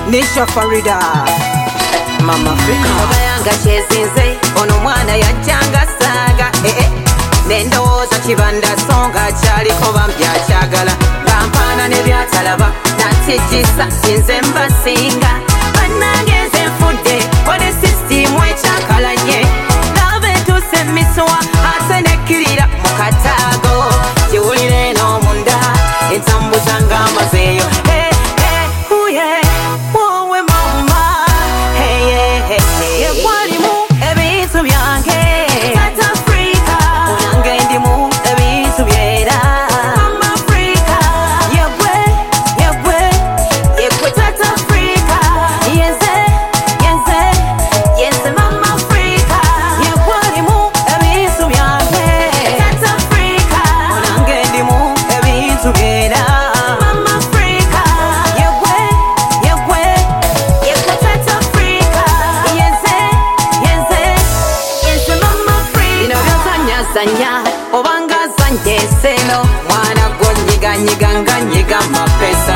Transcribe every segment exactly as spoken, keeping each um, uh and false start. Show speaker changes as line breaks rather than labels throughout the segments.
Nisha Farida Mama Africa
Obayanga chezinze ono mwana yajanga saga eh eh Nendoza chibanda songa chali koba mbya chagala Gampana ne byatalaba natijisa sinze mbasinga Banageze mfude kode system wechakalanye Lave tuse miswa atene kirira mukatago Jiwulire no munda entambuza ngamazeyo hey hey uye wowe mama hey hey hey yekwalimu ebintu byange South Africa unange ndimu ebintu byera Mama Africa yebwe yebwe yebwe South Africa yenze yenze yenze Mama Africa yekwalimu ebintu byange South Africa unange ndimu ebintu byera Mama Africa yebwe yebwe yebwe South Africa yenze yenze yenze Mama Africa ino byosanya sanya obanga sanje seno mwana gonyiga nyiga nganyiga mapesa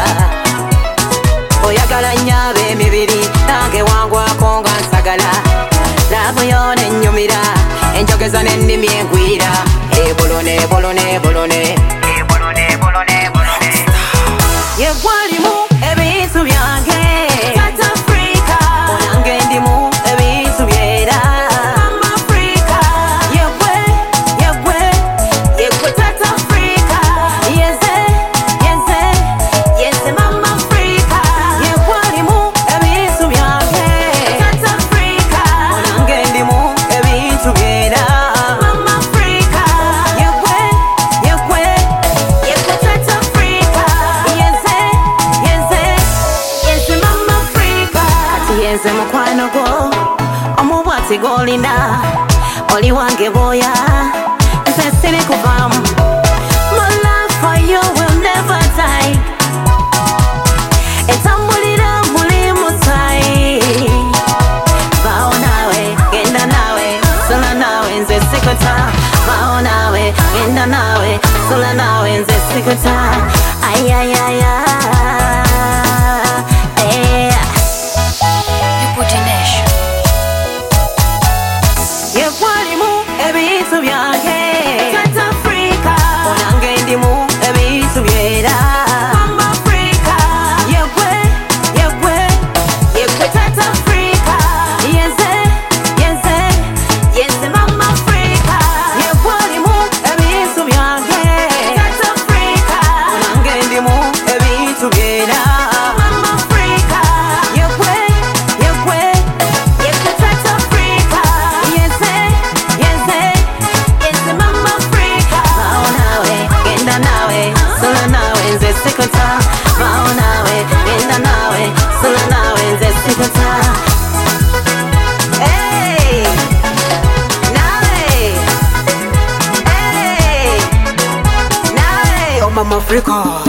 oyagala nyabe mibiri nange wangu akonga nsagala labo yone nyumira enjogeza n'ennimi engwira ebolone bolone bolone ebolone bolone bolone yegwalimu ebintu byange South Africa onange ndimu ebintu byera Mama Africa yegwe yegwe yegwe South Africa yenze yenze yenze Mama Africa yegwalimu ebintu byange South Africa onange ndimu ebintu byera Mama Africa yegwe yegwe yegwe South Africa yenze yenze yenze Mama Africa ati yenze mukwano gwo omubwati golina oli wange boya nze siri kuvamu My love for you will never die etambulira muli mutai bao nawe genda nawe sula nawe nze sikota bao nawe genda nawe sula nawe nze sikota ay ay ay ay yekwalimu ebintu byange South Africa onange ndimu ebintu byera Mama Africa yegwe yegwe yegwe South Africa yenze yenze yenze Mama Africa yekwalimu ebintu byange South Africa onange ndimu ebintu byera Mama Africa yegwe yegwe yegwe South Africa yenze yenze yenze Mama Africa bao nawe genda nawe sula nawe nze sikota bao nawe genda nawe sula nawe nze sikota hey nawe hey nawe
Oh Mama Africa